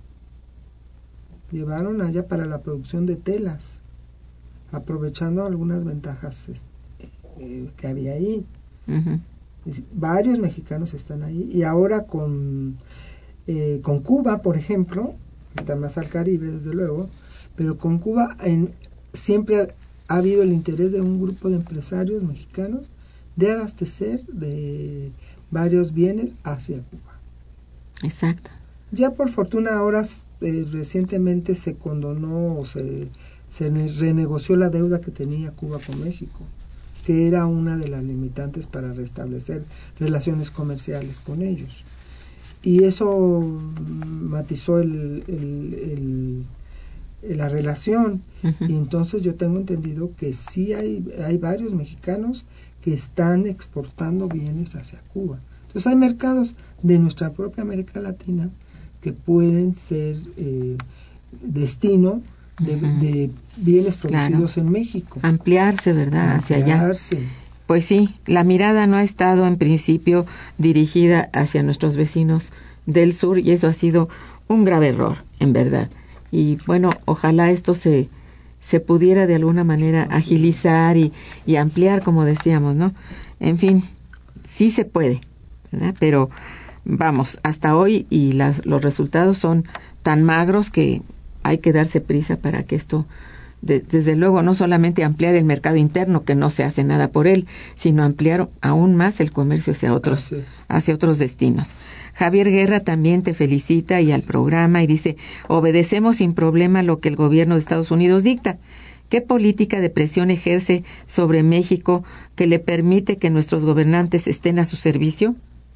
Llevaron allá para la producción de telas, aprovechando algunas ventajas eh, eh, que había ahí. Uh-huh. Varios mexicanos están ahí y ahora con eh, con Cuba, por ejemplo, está más al Caribe desde luego, pero con Cuba en, siempre ha habido el interés de un grupo de empresarios mexicanos de abastecer de varios bienes hacia Cuba. Exacto. Ya por fortuna ahora eh, recientemente se condonó o se, se renegoció la deuda que tenía Cuba con México, que era una de las limitantes para restablecer relaciones comerciales con ellos. y eso matizó el, el, el, la relación. Uh-huh. Y entonces yo tengo entendido que sí hay, hay varios mexicanos que están exportando bienes hacia Cuba. Entonces hay mercados de nuestra propia América Latina que pueden ser eh, destino de, uh-huh. de bienes producidos claro. en México. Ampliarse, ¿verdad? Ampliarse. Hacia allá. Pues sí, la mirada no ha estado en principio dirigida hacia nuestros vecinos del sur y eso ha sido un grave error, en verdad. Y bueno, ojalá esto se, se pudiera de alguna manera agilizar y, y ampliar, como decíamos, ¿no? En fin, sí se puede, ¿verdad? Pero vamos, hasta hoy y las, los resultados son tan magros que hay que darse prisa para que esto... De, desde luego no solamente ampliar el mercado interno, que no se hace nada por él, sino ampliar aún más el comercio hacia otros, hacia otros destinos. Javier Guerra también te felicita y al programa y dice, obedecemos sin problema lo que el gobierno de Estados Unidos dicta. ¿Qué política de presión ejerce sobre México que le permite que nuestros gobernantes estén a su servicio?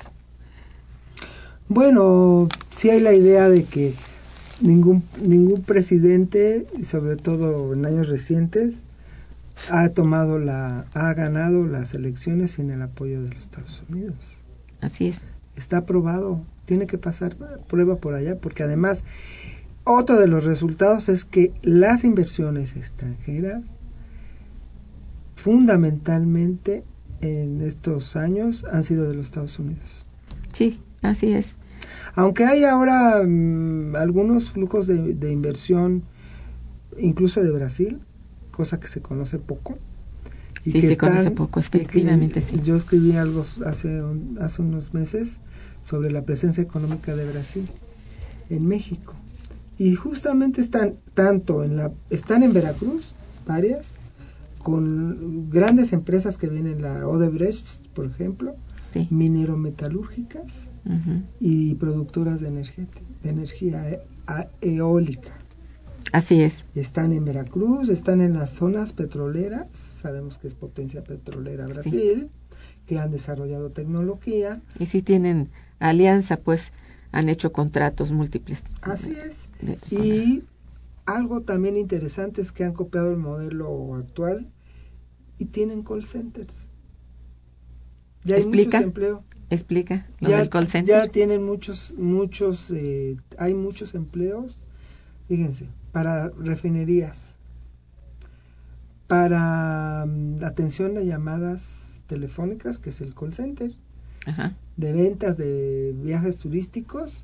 Bueno, sí hay la idea de que Ningún, ningún presidente, sobre todo en años recientes, ha tomado la, ha ganado las elecciones sin el apoyo de los Estados Unidos. Así es. Está aprobado, tiene que pasar prueba por allá, porque además otro de los resultados es que las inversiones extranjeras, fundamentalmente en estos años, han sido de los Estados Unidos. Sí, así es. Aunque hay ahora mmm, algunos flujos de, de inversión, incluso de Brasil, cosa que se conoce poco. Y sí, que se están, conoce poco, efectivamente, sí. Yo escribí algo hace, un, hace unos meses sobre la presencia económica de Brasil en México. Y justamente están tanto en la, están en Veracruz, varias, con grandes empresas que vienen, la Odebrecht, por ejemplo, sí. Minerometalúrgicas, Uh-huh. y productoras de energía, de energía e- a- eólica. Así es. Están en Veracruz, están en las zonas petroleras, sabemos que es potencia petrolera Brasil, sí. que han desarrollado tecnología. Y si tienen alianza, pues han hecho contratos múltiples. Así es. De, y algo también interesante es que han copiado el modelo actual y tienen call centers. Ya hay ¿Explica? muchos empleos. Explica lo ya, del call center. Ya tienen muchos, muchos, eh, hay muchos empleos, fíjense, para refinerías, para um, atención de llamadas telefónicas, que es el call center, Ajá. de ventas de viajes turísticos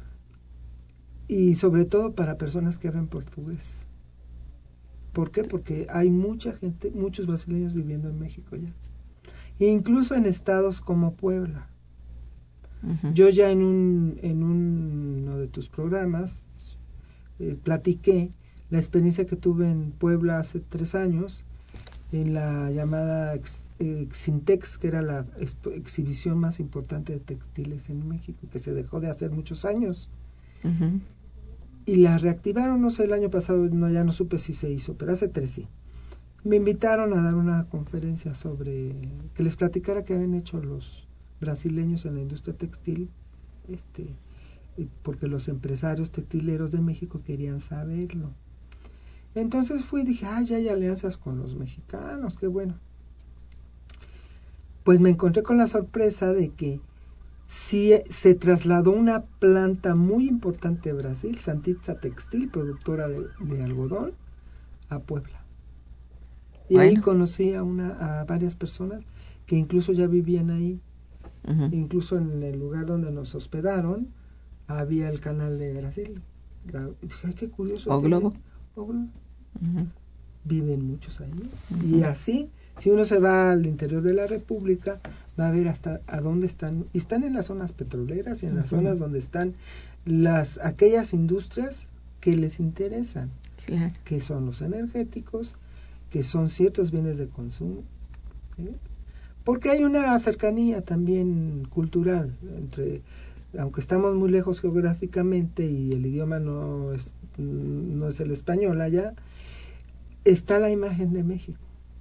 y sobre todo para personas que hablan portugués. ¿Por qué? Porque hay mucha gente, muchos brasileños viviendo en México ya. E incluso en estados como Puebla. Uh-huh. Yo ya en un en un, uno de tus programas eh, platiqué la experiencia que tuve en Puebla hace tres años en la llamada ex, Exintex, que era la expo, exhibición más importante de textiles en México, que se dejó de hacer muchos años. Uh-huh. Y la reactivaron, no sé, el año pasado, no ya no supe si se hizo, pero hace tres sí. Me invitaron a dar una conferencia sobre, que les platicara qué habían hecho los brasileños en la industria textil, este, porque los empresarios textileros de México querían saberlo. Entonces fui y dije, ah, ya hay alianzas con los mexicanos, qué bueno. Pues me encontré con la sorpresa de que sí se trasladó una planta muy importante de Brasil, Santitza Textil, productora de, de algodón, a Puebla. Y bueno. Ahí conocí a, una, a varias personas que incluso ya vivían ahí. Uh-huh. Incluso en el lugar donde nos hospedaron había el canal de Brasil. La, dije, ay, qué curioso. ¿O Globo? O Globo. Uh-huh. Viven muchos ahí. Uh-huh. Y así, si uno se va al interior de la República, va a ver hasta a dónde están. Y están en las zonas petroleras y en uh-huh. las zonas donde están las aquellas industrias que les interesan, claro. que son los energéticos, que son ciertos bienes de consumo, ¿eh? Porque hay una cercanía también cultural entre, aunque estamos muy lejos geográficamente y el idioma no es, no es el español allá, está la imagen de México.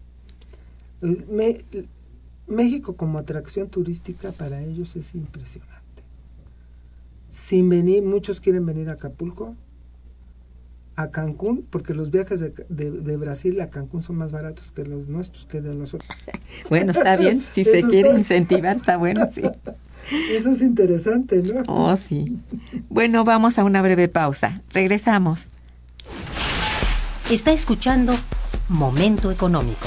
Me, México como atracción turística para ellos es impresionante. sin venir, muchos quieren venir a Acapulco, a Cancún, porque los viajes de, de, de Brasil a Cancún son más baratos que los nuestros, que de nosotros. Bueno, está bien, si se quiere está... incentivar, está bueno, sí. Eso es interesante, ¿no? Oh, sí. Bueno, vamos a una breve pausa. Regresamos. Está escuchando Momento Económico.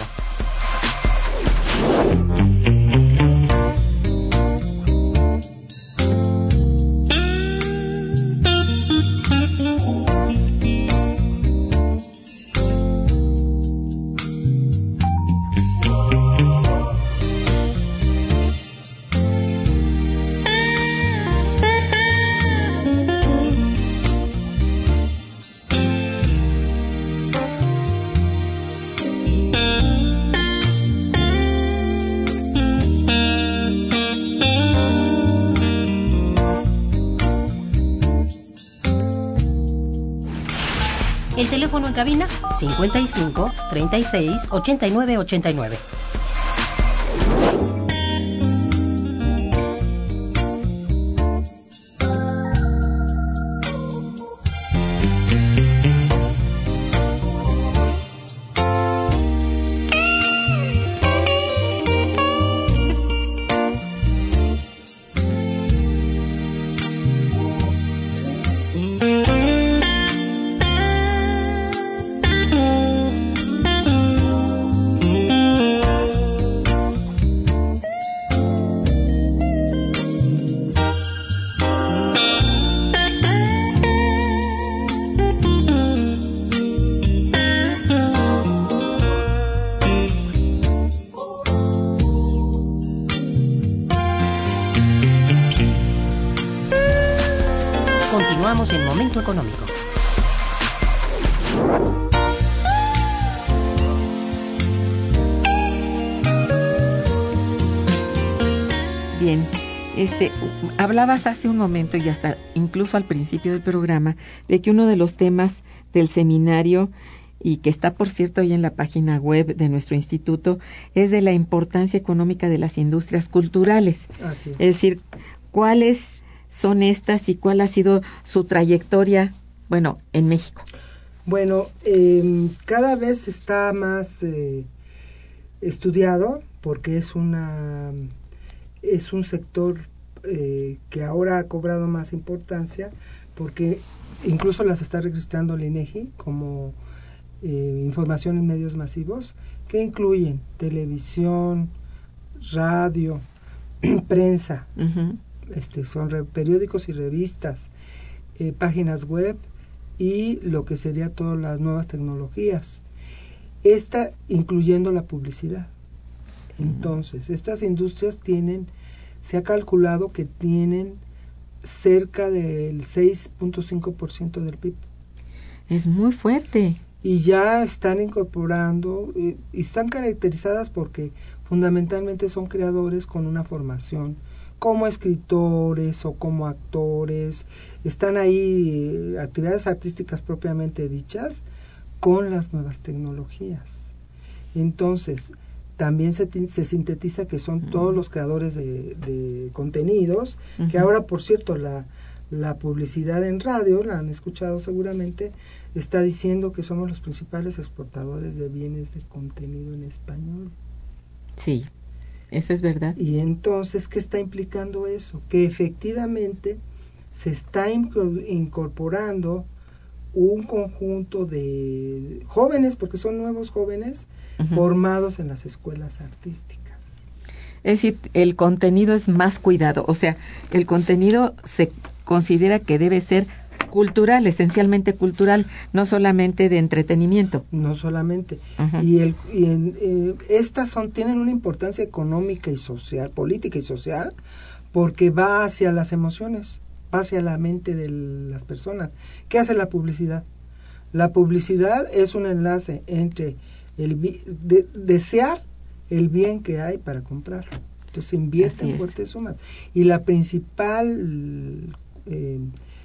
El teléfono en cabina cincuenta y cinco, treinta y seis, ochenta y nueve, ochenta y nueve. Continuamos en Momento Económico. Bien, este, hablabas hace un momento y hasta incluso al principio del programa de que uno de los temas del seminario, y que está por cierto ahí en la página web de nuestro instituto, es de la importancia económica de las industrias culturales. Así es. Es decir, cuáles son estas y cuál ha sido su trayectoria, bueno, en México. Bueno, eh, cada vez está más eh, estudiado porque es una es un sector eh, que ahora ha cobrado más importancia, porque incluso las está registrando el INEGI como eh, información en medios masivos, que incluyen televisión, radio, prensa. Uh-huh. Este, son re, periódicos y revistas, eh, páginas web y lo que sería todas las nuevas tecnologías, esta incluyendo la publicidad. Entonces, estas industrias tienen, se ha calculado que tienen cerca del seis punto cinco por ciento del P I B. Es muy fuerte. Y ya están incorporando, eh, y están caracterizadas porque fundamentalmente son creadores con una formación como escritores o como actores, están ahí eh, actividades artísticas propiamente dichas con las nuevas tecnologías. Entonces, también se, se sintetiza que son uh-huh. todos los creadores de, de contenidos, uh-huh. que ahora, por cierto, la, la publicidad en radio, la han escuchado seguramente, está diciendo que somos los principales exportadores de bienes de contenido en español. Sí. Eso es verdad. Y entonces, ¿qué está implicando eso? Que efectivamente se está incorporando un conjunto de jóvenes, porque son nuevos jóvenes, uh-huh. formados en las escuelas artísticas. Es decir, el contenido es más cuidado, o sea, el contenido se considera que debe ser cultural, esencialmente cultural, no solamente de entretenimiento. No solamente. Uh-huh. Y, el, y en, eh, estas son tienen una importancia económica y social, política y social, porque va hacia las emociones, va hacia la mente de las personas. ¿Qué hace la publicidad? La publicidad es un enlace entre el de, desear el bien que hay para comprarlo. Entonces invierte en fuertes sumas. Y la principal eh,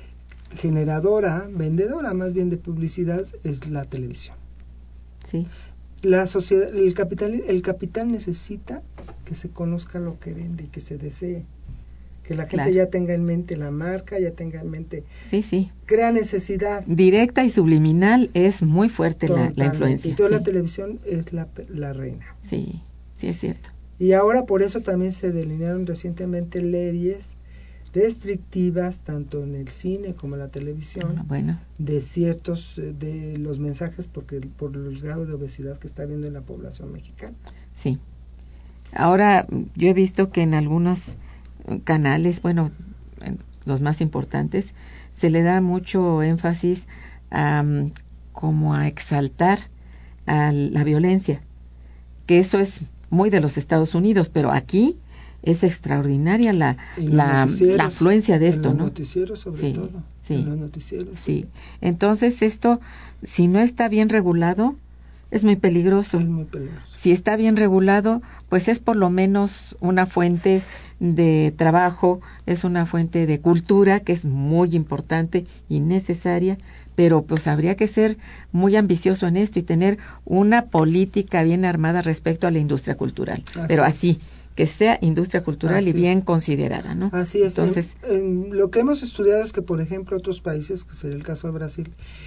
generadora, vendedora más bien de publicidad es la televisión. Sí. La sociedad, el capital, el capital necesita que se conozca lo que vende y que se desee. que la gente claro. ya tenga en mente la marca, ya tenga en mente, sí, sí, crea necesidad. Directa y subliminal es muy fuerte la, la influencia. Y toda sí. la televisión es la, la reina. Sí, sí es cierto. Y ahora por eso también se delinearon recientemente leyes restrictivas tanto en el cine como en la televisión Ah, bueno. de ciertos de los mensajes porque por el grado de obesidad que está habiendo en la población mexicana. Sí. Ahora yo he visto que en algunos canales, bueno, en los más importantes, se le da mucho énfasis a como a exaltar a la violencia, que eso es muy de los Estados Unidos, pero aquí es extraordinaria la la, la afluencia de esto, en los ¿no? Noticieros sobre sí, todo. Sí, en los noticieros. Sí. Entonces esto, si no está bien regulado, es muy peligroso. Es muy peligroso. Si está bien regulado, pues es por lo menos una fuente de trabajo, es una fuente de cultura que es muy importante y necesaria, pero pues habría que ser muy ambicioso en esto y tener una política bien armada respecto a la industria cultural, así pero así, que sea industria cultural así y bien es. Considerada, ¿no? Así es. Entonces, en, en lo que hemos estudiado es que, por ejemplo, otros países, que sería el caso de Brasil,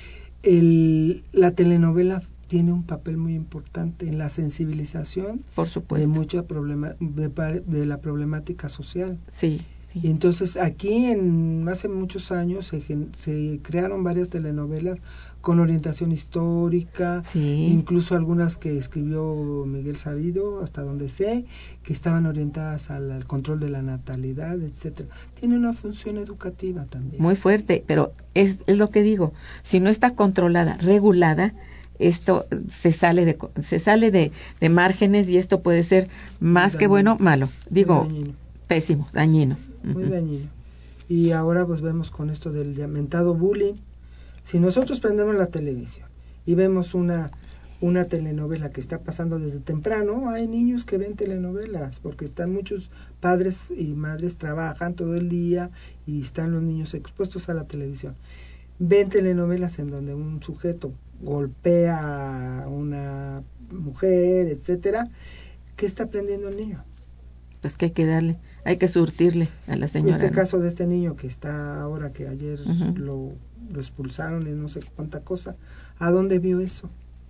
el, la telenovela tiene un papel muy importante en la sensibilización por supuesto. de mucha problema de, de la problemática social. Sí, sí. Y entonces aquí en hace muchos años se, se crearon varias telenovelas con orientación histórica, sí. incluso algunas que escribió Miguel Sabido, hasta donde sé, que estaban orientadas al, al control de la natalidad, etcétera. Tiene una función educativa también. Muy fuerte, pero es, es lo que digo, si no está controlada, regulada, esto se sale de se sale de, de márgenes y esto puede ser más dañino. Que bueno, malo. Digo, dañino. Pésimo, dañino. Muy uh-huh. dañino. Y ahora pues vemos con esto del lamentado bullying. Si nosotros prendemos la televisión y vemos una una telenovela que está pasando desde temprano, hay niños que ven telenovelas porque están muchos padres y madres trabajan todo el día y están los niños expuestos a la televisión. Ven telenovelas en donde un sujeto golpea a una mujer, etcétera. ¿Qué está aprendiendo el niño? Pues que hay que darle, hay que surtirle a la señora. Este ¿no? caso de este niño que está ahora, que ayer uh-huh. lo, lo expulsaron y no sé cuánta cosa, ¿a dónde vio eso?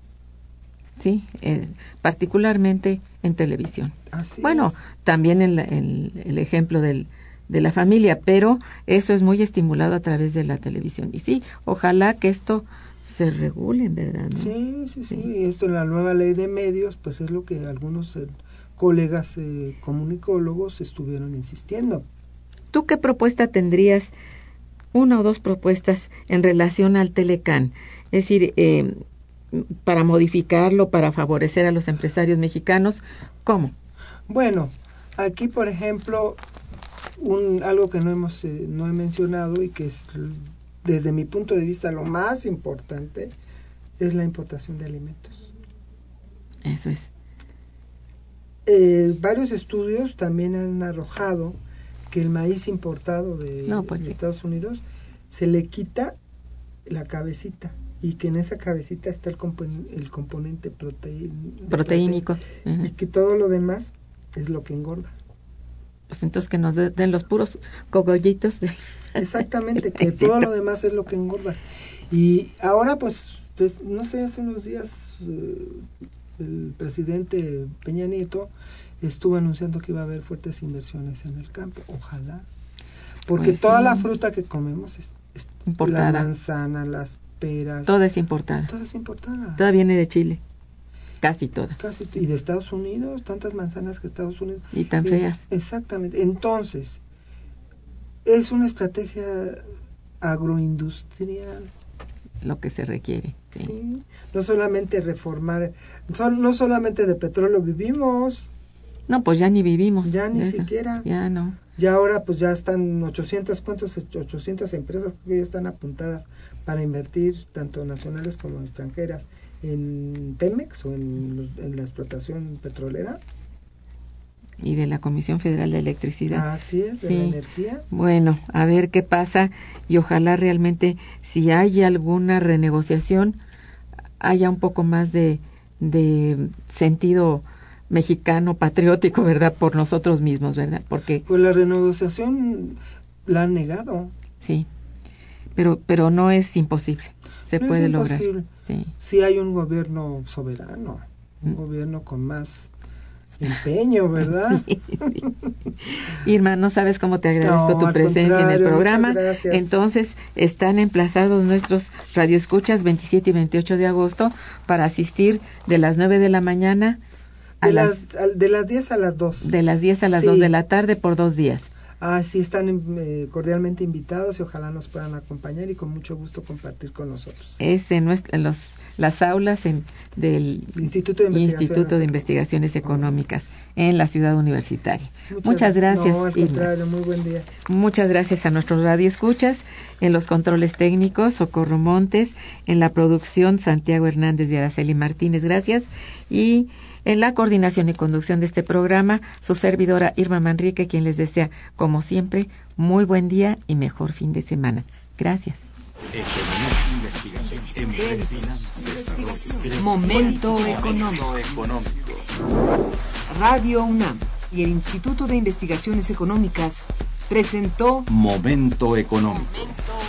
Sí, eh, particularmente en televisión. Así bueno, es. También en, la, en el ejemplo del de la familia, pero eso es muy estimulado a través de la televisión. Y sí, ojalá que esto se regule, ¿verdad? ¿no? Sí, sí, sí, sí. Esto en la nueva ley de medios, pues es lo que algunos eh, colegas eh, comunicólogos estuvieron insistiendo. ¿Tú qué propuesta tendrías, una o dos propuestas en relación al Telecán? Es decir, eh, para modificarlo, para favorecer a los empresarios mexicanos, ¿cómo? Bueno, aquí, por ejemplo, un algo que no hemos eh, no he mencionado y que es desde mi punto de vista lo más importante es la importación de alimentos. Eso es. Eh, varios estudios también han arrojado que el maíz importado de, no, pues de sí. Estados Unidos se le quita la cabecita y que en esa cabecita está el, compon el componente proteín proteínico proteín, uh-huh. y que todo lo demás es lo que engorda. Pues entonces que nos den los puros cogollitos. Exactamente, que todo lo demás es lo que engorda. Y ahora pues, pues no sé, hace unos días eh, el presidente Peña Nieto estuvo anunciando que iba a haber fuertes inversiones en el campo. Ojalá. Porque pues toda sí. la fruta que comemos es, es importada. La manzana, las peras. Toda es importada. Toda es importada. Toda viene de Chile. Casi toda. Casi, y de Estados Unidos, tantas manzanas que Estados Unidos. Y tan feas. Eh, exactamente. Entonces, es una estrategia agroindustrial. Lo que se requiere. Sí. sí. No solamente reformar, son, no solamente de petróleo vivimos. No, pues ya ni vivimos. Ya ni eso. siquiera. Ya no. Ya ahora pues ya están ochocientas, ¿cuántos? ochocientas empresas que ya están apuntadas para invertir, tanto nacionales como extranjeras, en Pemex o en, en la explotación petrolera. Y de la Comisión Federal de Electricidad. Así es, de sí. la energía. Bueno, a ver qué pasa y ojalá realmente si hay alguna renegociación haya un poco más de, de sentido mexicano patriótico, ¿verdad? Por nosotros mismos, ¿verdad? Porque pues la renegociación la han negado. Sí, pero pero no es imposible, se no puede es lograr. Sí. sí hay un gobierno soberano, un mm. gobierno con más empeño, ¿verdad? Sí, sí. Irma, no sabes cómo te agradezco no, tu presencia en el programa. Entonces, están emplazados nuestros radioescuchas veintisiete y veintiocho de agosto para asistir de las nueve de la mañana a de las, las de las diez a las dos. De las diez a las sí. dos de la tarde por dos días. Ah, sí, están eh, cordialmente invitados y ojalá nos puedan acompañar y con mucho gusto compartir con nosotros. Es en, nuestra, en los, las aulas en, del Instituto de Investigaciones, Instituto de Investigaciones Económicas en la ciudad universitaria. Muchas, Muchas gracias, no, al contrario, muy buen día. Muchas gracias a nuestros radioescuchas, en los controles técnicos, Socorro Montes, en la producción, Santiago Hernández y Araceli Martínez, gracias, y en la coordinación y conducción de este programa, su servidora Irma Manrique, quien les desea, como siempre, muy buen día y mejor fin de semana. Gracias. Momento económico. Radio UNAM y el Instituto de Investigaciones Económicas presentó Momento económico.